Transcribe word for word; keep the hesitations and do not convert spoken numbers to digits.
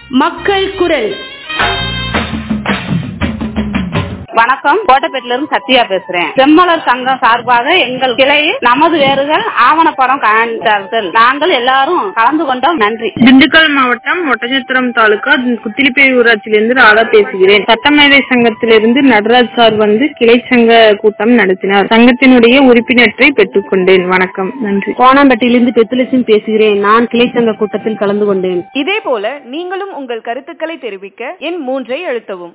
மக்கள் குரல். வணக்கம், கோட்டைப்பேட்டில இருந்து சத்யா பேசுறேன். செம்மலர் சங்கம் சார்பாக எங்கள் கிளையில் நமது வேறுகள் ஆவணப்படம் காண்பார்கள். நாங்கள் எல்லாரும் கலந்து கொண்டோம். நன்றி. திண்டுக்கல் மாவட்டம் ஒட்டஞ்சத்திரம் தாலுகா குத்திலிப்பேரி ஊராட்சியிலிருந்து ராதா பேசுகிறேன். சட்டமேதை சங்கத்திலிருந்து நடராஜ் சார் வந்து கிளை சங்க கூட்டம் நடத்தினார். சங்கத்தினுடைய உறுப்பினரை பெற்றுக் கொண்டேன். வணக்கம், நன்றி. கோணம்பட்டியிலிருந்து பெத்துலட்சுமி பேசுகிறேன். நான் கிளை சங்க கூட்டத்தில் கலந்து கொண்டேன். இதே போல நீங்களும் உங்கள் கருத்துக்களை தெரிவிக்க எண் மூன்றை அழுத்தவும்.